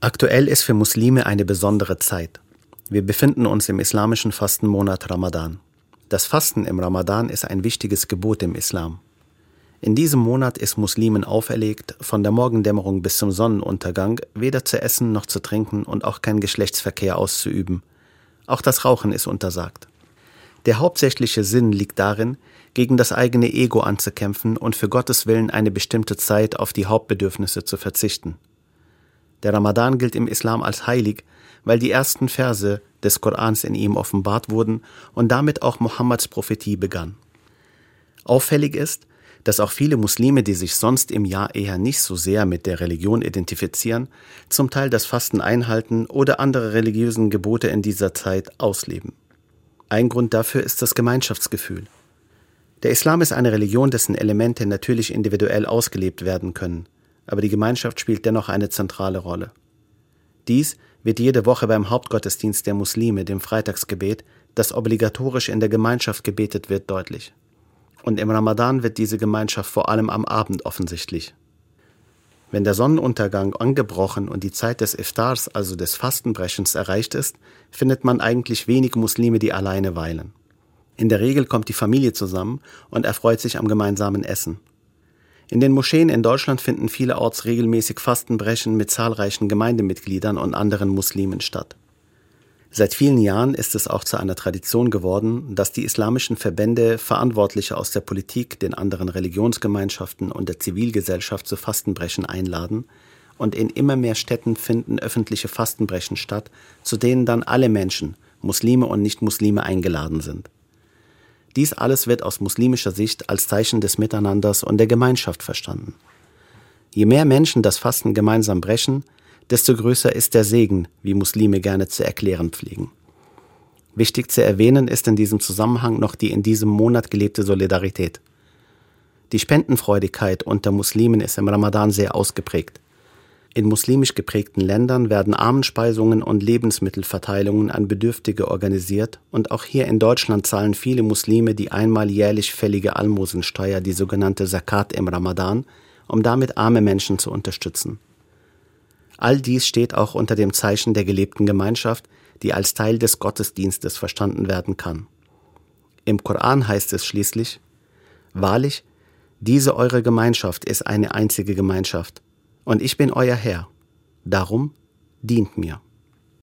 Aktuell ist für Muslime eine besondere Zeit. Wir befinden uns im islamischen Fastenmonat Ramadan. Das Fasten im Ramadan ist ein wichtiges Gebot im Islam. In diesem Monat ist Muslimen auferlegt, von der Morgendämmerung bis zum Sonnenuntergang weder zu essen noch zu trinken und auch keinen Geschlechtsverkehr auszuüben. Auch das Rauchen ist untersagt. Der hauptsächliche Sinn liegt darin, gegen das eigene Ego anzukämpfen und für Gottes Willen eine bestimmte Zeit auf die Hauptbedürfnisse zu verzichten. Der Ramadan gilt im Islam als heilig, weil die ersten Verse des Korans in ihm offenbart wurden und damit auch Mohammeds Prophetie begann. Auffällig ist, dass auch viele Muslime, die sich sonst im Jahr eher nicht so sehr mit der Religion identifizieren, zum Teil das Fasten einhalten oder andere religiösen Gebote in dieser Zeit ausleben. Ein Grund dafür ist das Gemeinschaftsgefühl. Der Islam ist eine Religion, dessen Elemente natürlich individuell ausgelebt werden können, aber die Gemeinschaft spielt dennoch eine zentrale Rolle. Dies wird jede Woche beim Hauptgottesdienst der Muslime, dem Freitagsgebet, das obligatorisch in der Gemeinschaft gebetet wird, deutlich. Und im Ramadan wird diese Gemeinschaft vor allem am Abend offensichtlich. Wenn der Sonnenuntergang angebrochen und die Zeit des Iftars, also des Fastenbrechens, erreicht ist, findet man eigentlich wenig Muslime, die alleine weilen. In der Regel kommt die Familie zusammen und erfreut sich am gemeinsamen Essen. In den Moscheen in Deutschland finden vielerorts regelmäßig Fastenbrechen mit zahlreichen Gemeindemitgliedern und anderen Muslimen statt. Seit vielen Jahren ist es auch zu einer Tradition geworden, dass die islamischen Verbände Verantwortliche aus der Politik, den anderen Religionsgemeinschaften und der Zivilgesellschaft zu Fastenbrechen einladen, und in immer mehr Städten finden öffentliche Fastenbrechen statt, zu denen dann alle Menschen, Muslime und Nicht-Muslime, eingeladen sind. Dies alles wird aus muslimischer Sicht als Zeichen des Miteinanders und der Gemeinschaft verstanden. Je mehr Menschen das Fasten gemeinsam brechen, desto größer ist der Segen, wie Muslime gerne zu erklären pflegen. Wichtig zu erwähnen ist in diesem Zusammenhang noch die in diesem Monat gelebte Solidarität. Die Spendenfreudigkeit unter Muslimen ist im Ramadan sehr ausgeprägt. In muslimisch geprägten Ländern werden Armenspeisungen und Lebensmittelverteilungen an Bedürftige organisiert und auch hier in Deutschland zahlen viele Muslime die einmal jährlich fällige Almosensteuer, die sogenannte Zakat im Ramadan, um damit arme Menschen zu unterstützen. All dies steht auch unter dem Zeichen der gelebten Gemeinschaft, die als Teil des Gottesdienstes verstanden werden kann. Im Koran heißt es schließlich: Wahrlich, diese eure Gemeinschaft ist eine einzige Gemeinschaft, und ich bin euer Herr, darum dient mir.